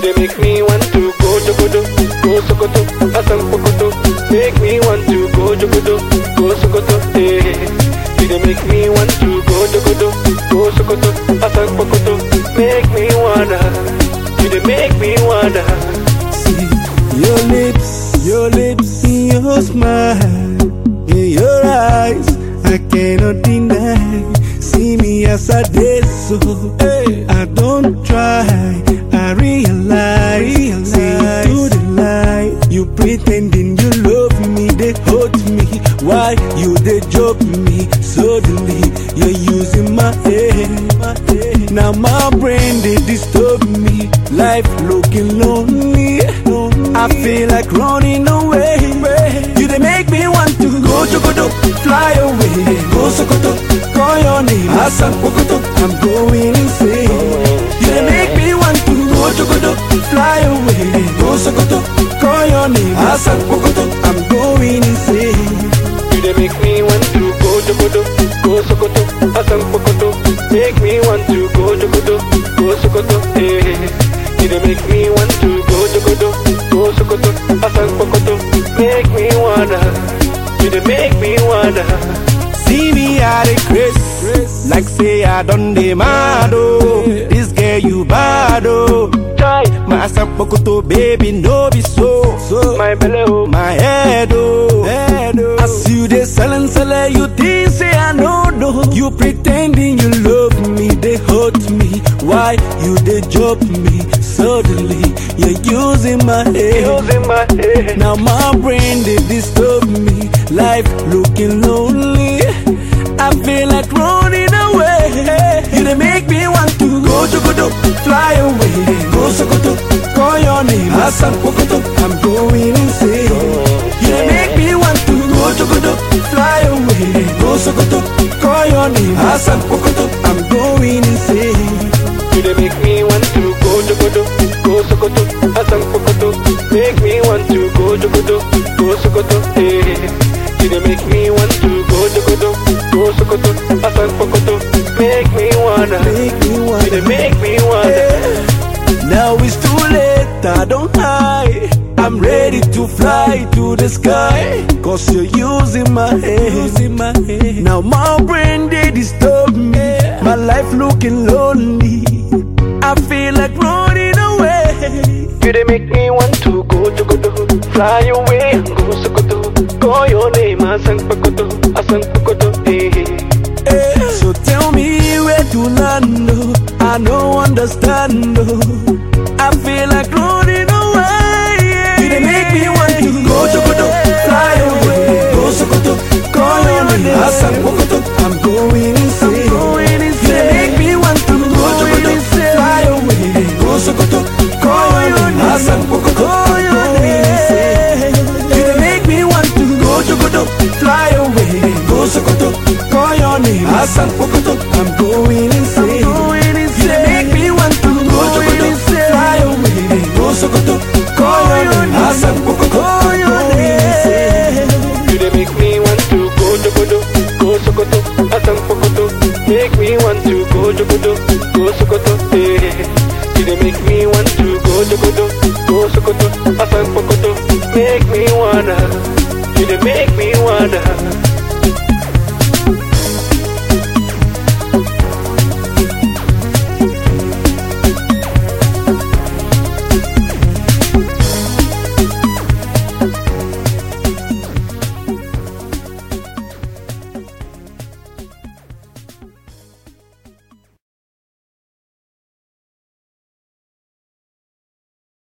they make me want to go Jogodo, go Sokoto, Asang Pokoto. Make me want to go Jogodo, go Sokoto, eh. You they make me want to go Jogodo, go Sokoto, Asang Pokoto. Make me wanna, you they make me wanna. See your lips, your smile, in your eyes, I cannot deny. See me as I did, so I don't try. I realize, see to the lie. You pretending you love me, they hurt me. Why you they joke me? Suddenly you're using my head. Now my brain they disturb me. Life looking lonely. I feel like running away. You they make me want to go Jogodo, fly away. Go Sokoto, call your name, Asang Pokoto. I'm going insane. You they make me want to go Jogodo, fly away. Go Sokoto, call your name, Asang Pokoto. I'm going insane. You they make me want to go Jogodo, go Sokoto, Asang Pokoto. Make me want to go Jogodo, go Sokoto, eh. You they make me want to go Jogodo, go Sokoto, Asang Pokoto. Make me wanna, you they make me wanna. See me at a Chris, like say I done the mad, oh. This girl you bad, oh. My Asang Pokoto, baby, no be so. My belly, oh. My head, oh. As you they selling, you think say I know. You pretending you love me, they hurt me. Why you they joke me? Suddenly you're using my head. Now my brain they disturb me. Life looking lonely. I feel like running away. You they make me want to go Jogodo, fly away. Go Sokoto, call your name, Asang Pokoto. I'm going insane. You they make me want to go Jogodo, fly away. Go Sokoto, call your name, Asang Pokoto. I'm going insane. You they make me want to go Jogodo, go Sokoto, Asang Pokoto. Make me want to go Jogodo, go Sokoto, eh. You they make me want to go Jogodo, go Sokoto, Asang Pokoto. Make me wanna, you they make me wanna. Now it's too late, I don't hide. I'm ready to fly to the sky, cause you're using my head. Now my brain they disturb me. My life looking lonely. I feel like running away. You they make me want to go Jogodo, fly away and go Sokoto. Call your name, Asang Pokoto, Asang Pokoto, eh. So tell me where to land, oh. I don't understand, oh. I feel like running away. You they make me want to go Jogodo, fly away. Go Sokoto, call your name, Asang Pokoto. I'm going insane. You they make me want to go Jogodo, fly away. Go Sokoto, call your name, Asang Pokoto. I'm going insane. You they make me want to go Jogodo, fly away. Go Sokoto, call your name, Asang Pokoto. I'm going insane. You they make me want to go Jogodo, fly away. Go Sokoto, call your name, Asang Pokoto. I'm going insane. You they make me want to go Jogodo, go Sokoto, Asang Pokoto. Make me want to go Jogodo, go Sokoto, eh. You they make me want to go Jogodo, go Sokoto, Asang Pokoto. Make me wanna, you they make me wanna.